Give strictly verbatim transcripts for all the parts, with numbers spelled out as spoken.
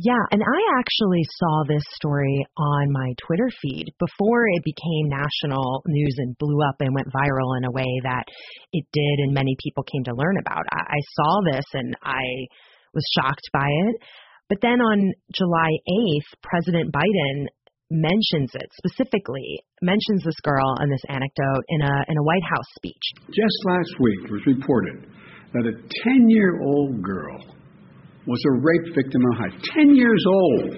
Yeah, and I actually saw this story on my Twitter feed before it became national news and blew up and went viral in a way that it did and many people came to learn about. I, I saw this and I was shocked by it. But then on July eighth, President Biden mentions it specifically, mentions this girl and this anecdote in a in a White House speech. Just last week it was reported that a ten-year-old girl was a rape victim in Ohio, ten years old.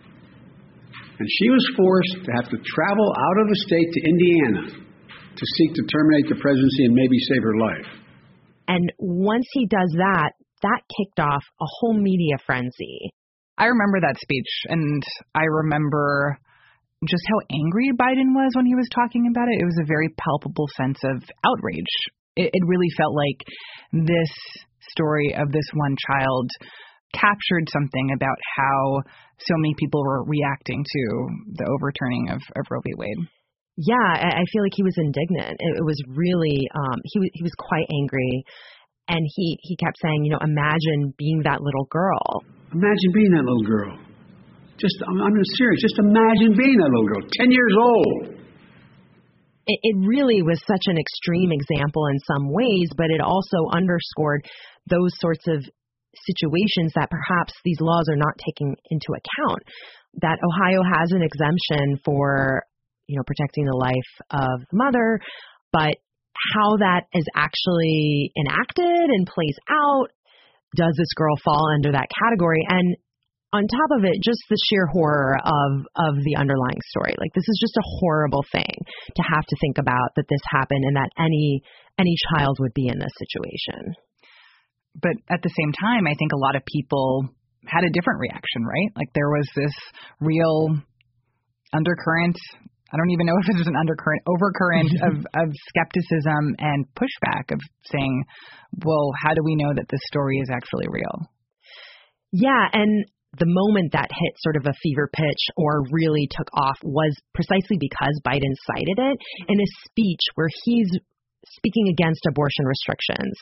And she was forced to have to travel out of the state to Indiana to seek to terminate the presidency and maybe save her life. And once he does that, that kicked off a whole media frenzy. I remember that speech, and I remember just how angry Biden was when he was talking about it. It was a very palpable sense of outrage. It, it really felt like this story of this one child captured something about how so many people were reacting to the overturning of, of Roe v. Wade. Yeah, I, I feel like he was indignant. It, it was really, um, he, was, he was quite angry. And he, he kept saying, you know, imagine being that little girl. Imagine being that little girl. Just, I'm, I'm serious. Just imagine being that little girl, ten years old. It, it really was such an extreme example in some ways, but it also underscored those sorts of situations that perhaps these laws are not taking into account. That Ohio has an exemption for, you know, protecting the life of the mother, but how that is actually enacted and plays out, does this girl fall under that category? And on top of it, just the sheer horror of, of the underlying story. Like, this is just a horrible thing to have to think about, that this happened and that any any child would be in this situation. But at the same time, I think a lot of people had a different reaction, right? Like, there was this real undercurrent, I don't even know if it was an undercurrent, overcurrent of, of skepticism and pushback of saying, well, how do we know that this story is actually real? Yeah, and the moment that hit sort of a fever pitch or really took off was precisely because Biden cited it in a speech where he's speaking against abortion restrictions.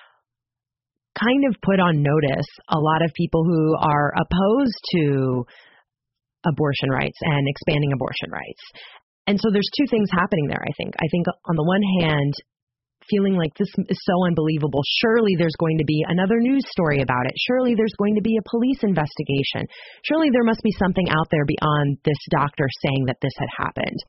Kind of put on notice a lot of people who are opposed to abortion rights and expanding abortion rights. And so there's two things happening there, I think. I think on the one hand, feeling like this is so unbelievable, surely there's going to be another news story about it. Surely there's going to be a police investigation. Surely there must be something out there beyond this doctor saying that this had happened.